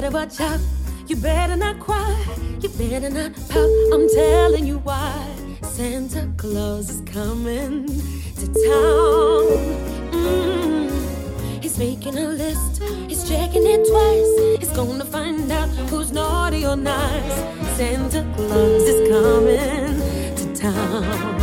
better watch out. You better not cry. You better not pout. I'm telling you why. Santa Claus is coming to town. He's making a list. He's checking it twice. He's gonna find out who's naughty or nice. Santa Claus is coming to town.